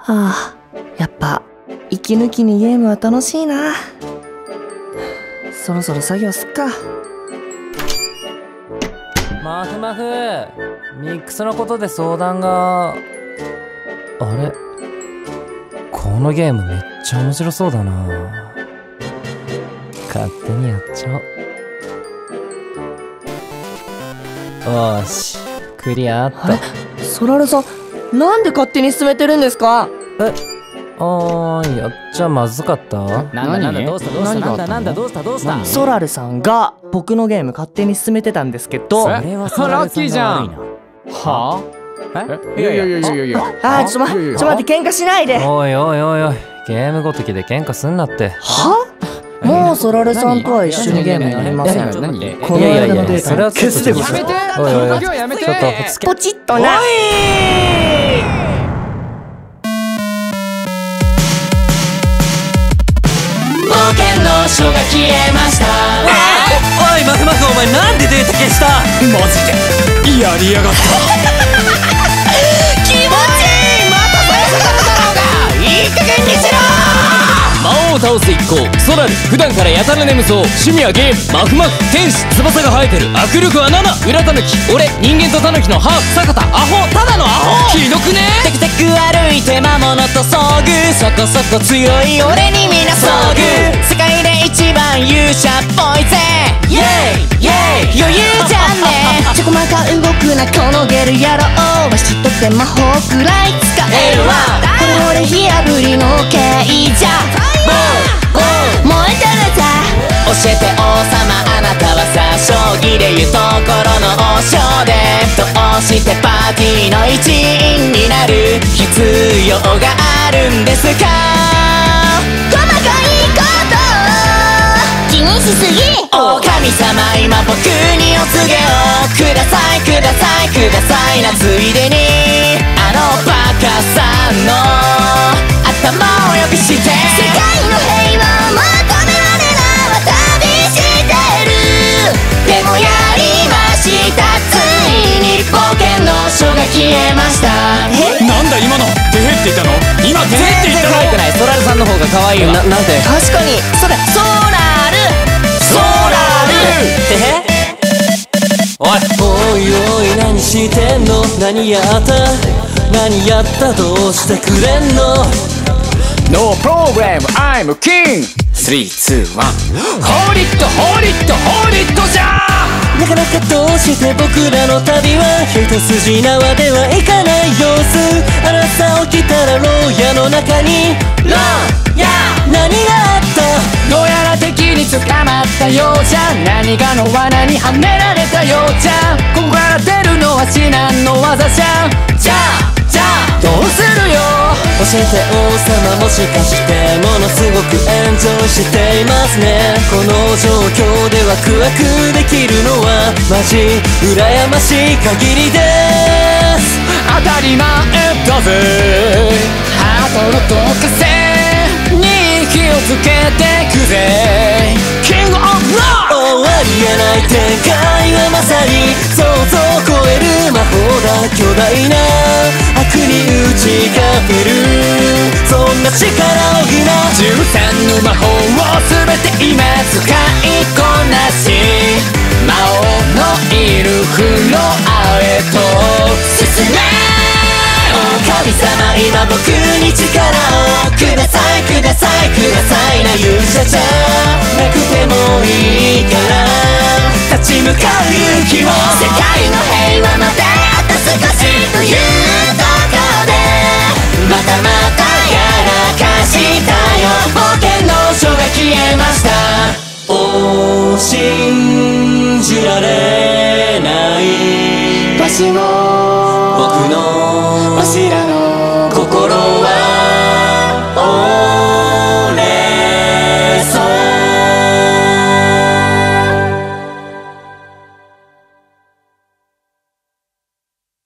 はあ、やっぱ息抜きにゲームは楽しいな。そろそろ作業すっか。 マフマフ、ミックスのことで相談が。あれ、このゲームめっちゃ面白そうだな。勝手にやっちゃおう。おーし、クリアあった。 ソラルさん、なんで勝手に進めてるんですか？ やっちゃまずかった？ なんだどうしたソラルさんが僕のゲーム勝手に進めてたんですけど。 それはソラルさんが悪いな。 はぁ？いやちょっと待って喧嘩しないで。 おい、ゲームごときで喧嘩すんなって。 は？もうソラルさんとは一緒にゲームやりません。この間のデータ消すでござる。 やめて。 ちょっとほつけ。 ポチッとな。 冒険の書が消えました。 おいマフマフ、お前なんでデータ消した？ マジでやりやがった。 気持ちいい。また最初からだろうがいい加減にしろ。 魔王を倒す一行ソラル、普段からやたら眠そう。趣味はゲーム。マフマフ、天使、翼が生えてる。握力は7。裏タヌキ、俺、人間とタヌキのハーフ。坂田、アホ、ただのアホ。ひどくね。 テクテク歩いて魔物と遭遇。そこそこ強い俺にみんな遭遇。世界で一番勇者っぽいぜ。イェイイェイ余裕じゃんね。ちょこまか動くなこのゲル野郎。わしとて魔法くらい使えるわ。これ俺火あぶりの刑じゃ。燃えてるぜ。教えて王様、あなたはさ、将棋でいうところの王将でどうしてパーティーの一員になる必要があるんですか？細かいこと気にしすぎ。お神様、今僕にお告げをくださいくださいくださいな。ついでにあのバカさんの頭を良くして世界の平和を求められな旅してる。でもやりました、ついに冒険の書が消えました。 なんだ今の？てへって言ったの？今てへって言ったの？ 可愛くない。ソラルさんの方が可愛いわ。なんで？ 確かにそれソラルてへ。おいおい何してんの？何やったどうしてくれんの？ No problem, I'm king。 3、2、1。 ホーリットじゃー。 なかなかどうして僕らの旅は一筋縄ではいかない様子。朝起きたら牢屋の中に何があった？ どうやら敵に捕まったようじゃ。何かの罠にはめられたようじゃ。ここから出るのは至難の技じゃ。じゃあどうするよ？ 教えて王様、もしかしてものすごくエンジョイしていますね。この状況でワクワクできるのはマジ羨ましい限りです。 当たり前だぜ。ハートのどかせに気をつけてくぜ。キングオブロー。 終わりえない展開はまさに想像を超える魔法だ。巨大な悪に打ち勝てるそんな力をぎな。 13の魔法を全て今使いこなし、魔王のいるフロアへと進め。 神様、今僕に力をくださいくださいくださいな。勇者じゃなくてもいいから立ち向かう勇気を。世界の平和まであと少しというところでまたやらかしたよ。冒険の書が消えました。信じられないわしも僕のわしら